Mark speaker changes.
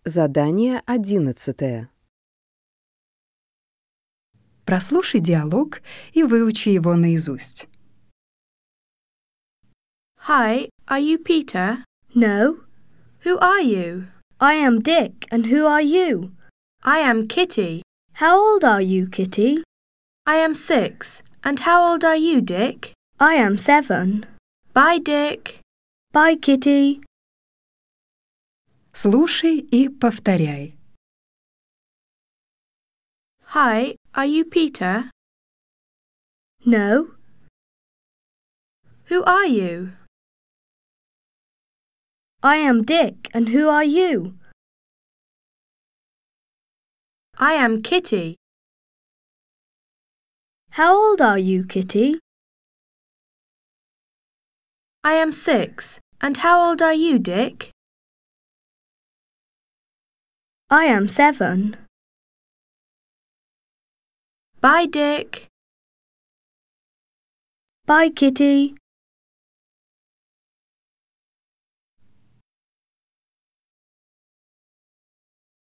Speaker 1: Задание 11.
Speaker 2: Прослушай диалог и выучи его наизусть.
Speaker 3: Hi, are you Peter?
Speaker 4: No,
Speaker 3: Who are you?
Speaker 4: I am Dick, and who are you?
Speaker 3: I am Kitty.
Speaker 4: How old are you, Kitty?
Speaker 3: I am 6. And how old are you, Dick?
Speaker 4: I am 7.
Speaker 3: Bye, Dick.
Speaker 4: Bye, Kitty.
Speaker 2: Слушай и повторяй.
Speaker 3: Hi, are you Peter?
Speaker 4: No,
Speaker 3: Who are you?
Speaker 4: I am Dick, and who are you?
Speaker 3: I am Kitty.
Speaker 4: How old are you, Kitty?
Speaker 3: I am 6. And how old are you, Dick?
Speaker 4: I am 7.
Speaker 3: Bye, Dick.
Speaker 4: Bye, Kitty.